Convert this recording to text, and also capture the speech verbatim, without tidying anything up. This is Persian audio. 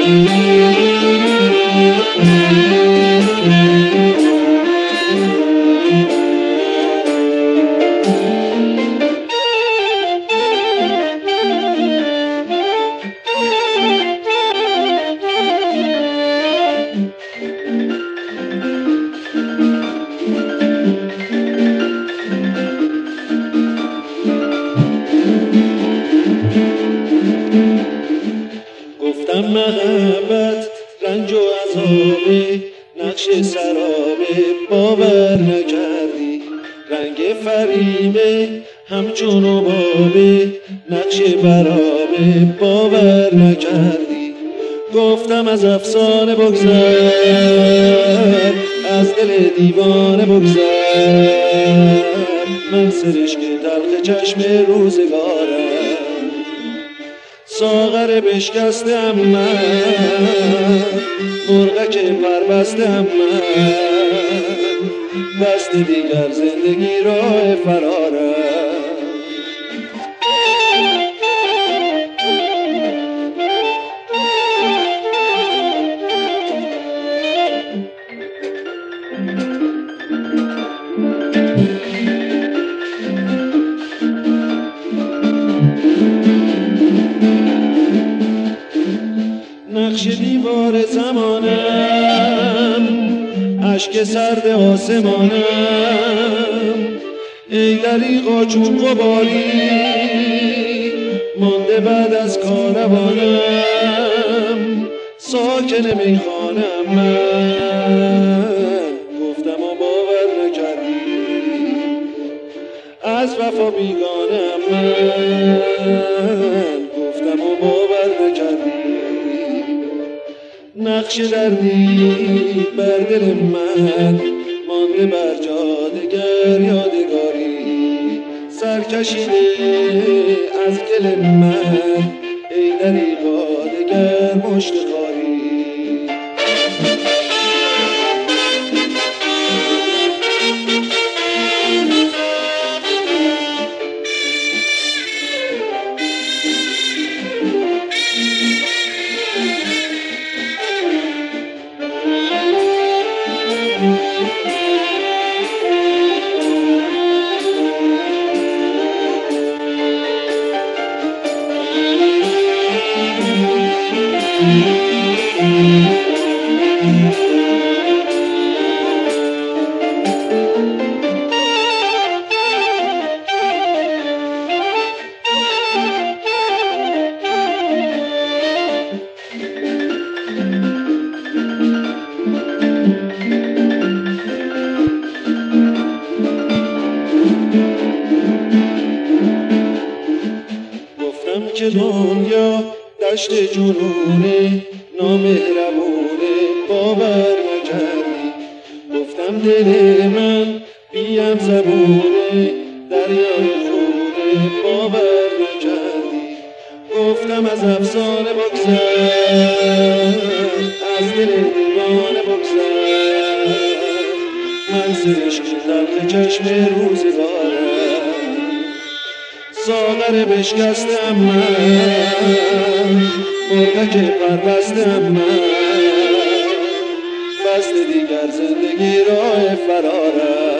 گفتم محبت رنج و عذابه، نقش سرابه باور نکردی، رنگ فریبه همچون عبابه، نقش برابه باور نکردی. گفتم از افسانه بگذر، از دل دیوانه بگذر، من سرشک تلخ چشم روزگارم، ساغر بشکستم من، مرغک پربستم من، بست دیگر زندگی راه فرارم. نقش دیوار زمانم، اشک سرد آسمانم، ای دریغا چون غباری مانده بعد از کاروانم، ساکن میخانم من. گفتم و باور نکردی، از وفا بیگانم من. گفتم و باور نکردی، نقش دردی بر دل من مانده بر جادگر یادگاری، سرکشیده از گل من ای دریغا دگر مشت خاری. گفتم که دنیا دشت جنونه نامهربونه باور نکردی. گفتم دل من بیم زبونه دریای خونه باور نکردی. گفتم از افسانه بگذر، از دل دیوانه بگذر، من سرشک تلخ چشم روزگارم، ساغر بشکستم من، مرغک پربستم من، بست دیگر زندگی راه فرارم.